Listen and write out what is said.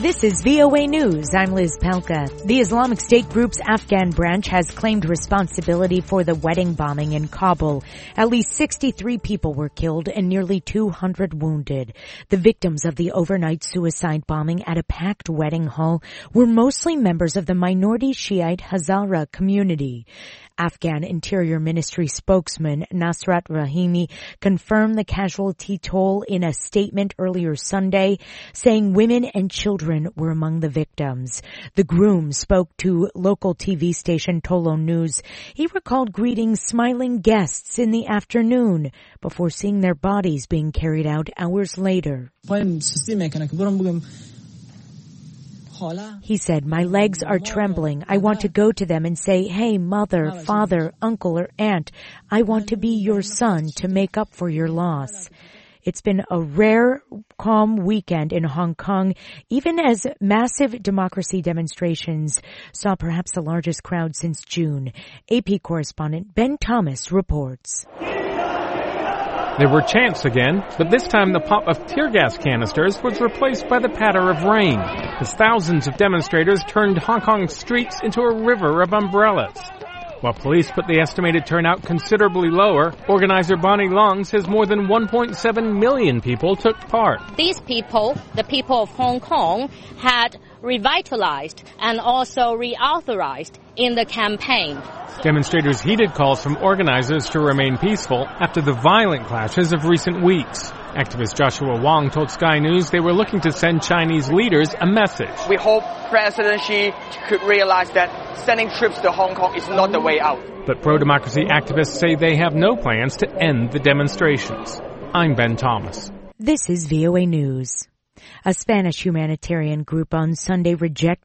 This is VOA News. I'm Liz Pelka. The Islamic State group's Afghan branch has claimed responsibility for the wedding bombing in Kabul. At least 63 people were killed and nearly 200 wounded. The victims of the overnight suicide bombing at a packed wedding hall were mostly members of the minority Shiite Hazara community. Afghan Interior Ministry spokesman Nasrat Rahimi confirmed the casualty toll in a statement earlier Sunday, saying women and children were among the victims. The groom spoke to local TV station Tolo News. He recalled greeting smiling guests in the afternoon before seeing their bodies being carried out hours later. He said, "My legs are trembling. I want to go to them and say, hey, mother, father, uncle, or aunt, I want to be your son to make up for your loss." It's been a rare, calm weekend in Hong Kong, even as massive democracy demonstrations saw perhaps the largest crowd since June. AP correspondent Ben Thomas reports. There were chants again, but this time the pop of tear gas canisters was replaced by the patter of rain, as thousands of demonstrators turned Hong Kong's streets into a river of umbrellas. While police put the estimated turnout considerably lower, organizer Bonnie Long says more than 1.7 million people took part. These people, the people of Hong Kong, had revitalized and also reauthorized in the campaign. Demonstrators heeded calls from organizers to remain peaceful after the violent clashes of recent weeks. Activist Joshua Wong told Sky News they were looking to send Chinese leaders a message. We hope President Xi could realize that sending troops to Hong Kong is not the way out. But pro-democracy activists say they have no plans to end the demonstrations. I'm Ben Thomas. This is VOA News. A Spanish humanitarian group on Sunday rejected